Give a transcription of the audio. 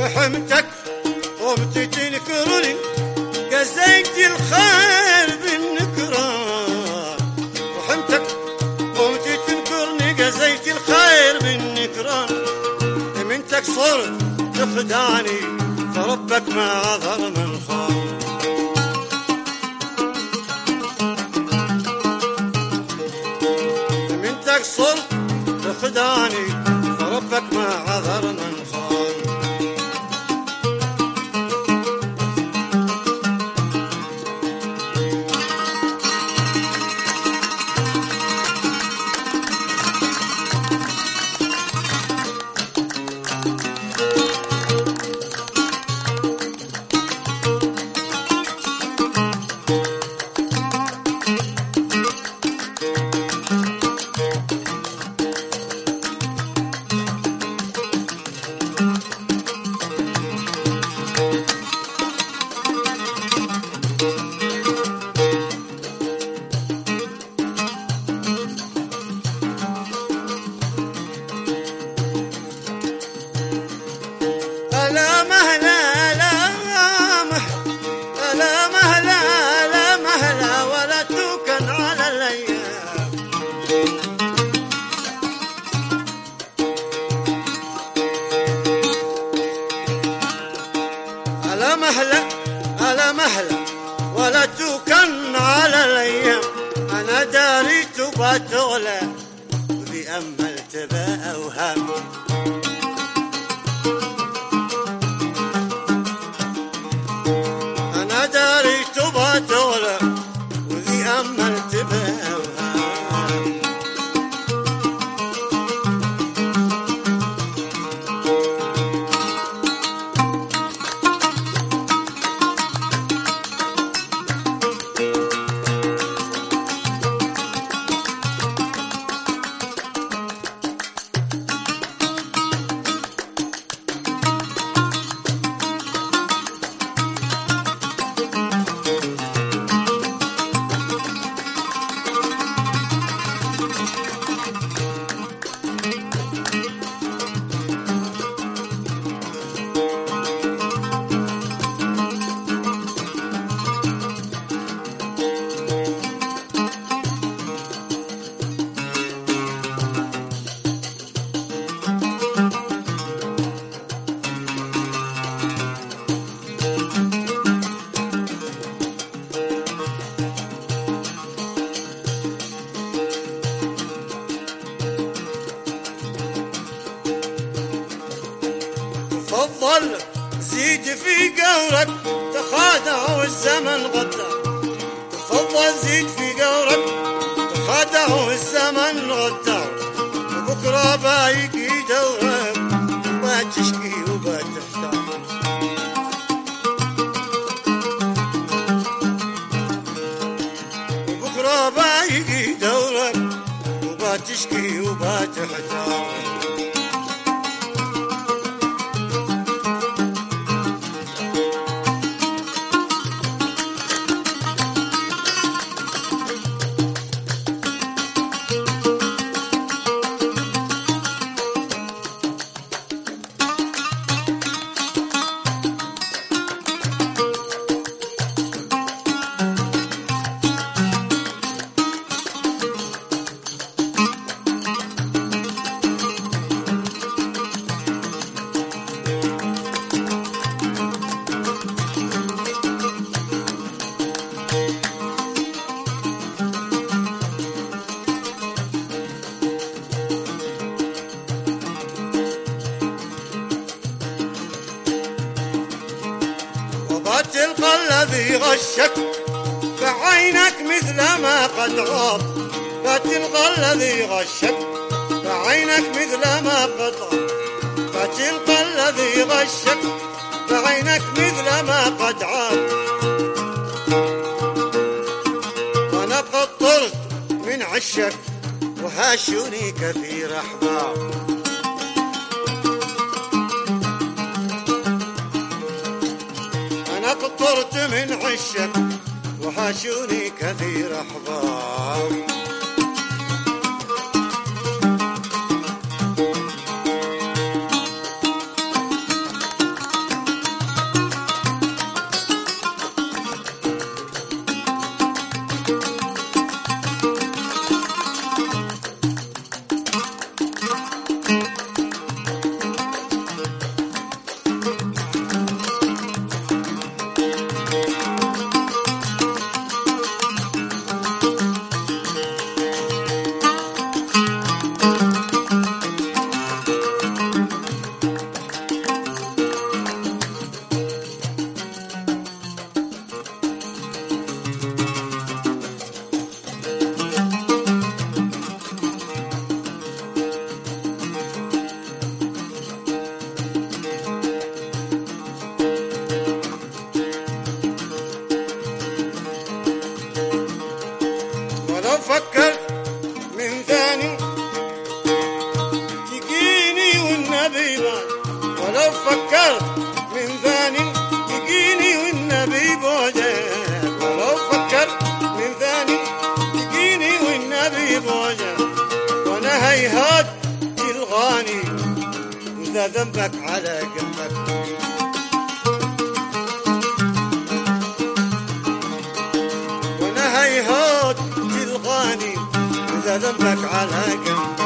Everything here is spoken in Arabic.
رحمتك قمت تنكرني قزيت الخير بالنكران. رحمتك قمت تنكرني قزيت الخير بالنكران. منتك صرت تخدعني فربك ما عذر من خان. منتك صرت تخدعني فربك ما عذر من خان. ألا مهلا ولا توكن على الأيام. أنا داري تبى تغلى وذي أمل تبى أوهام. أنا داري تبى تغلى وذي أمل تبى أوهام. تفضل زيد في قورك تخادع والزمن غدر. تفضل زيد في قورك تخادع والزمن غدر. وبكرة بايقي دورك وما تشكي وما تحتار. وبكرة بايقي دورك وما تشكي وما تحتار. تلقى الذي غشك بعينك مثل ما قد غاب. فتلقى الذي غشك بعينك مثل ما قد غاب. فتلقى الذي غشك بعينك مثل ما قد عاب. وانا قد طرت من عشك وهاشوني كثير احباب. قطرت من عشك وحاشوني كثير أحباب. ولو فكرت من ثاني يجيني والنبي بوجهك، ولو فكرت من ثاني يجيني والنبي بوجهك، وانا هيهات يلغاني وذا ذنبك على قلبك. وانا هيهات يلغاني وذا ذنبك على قلبك.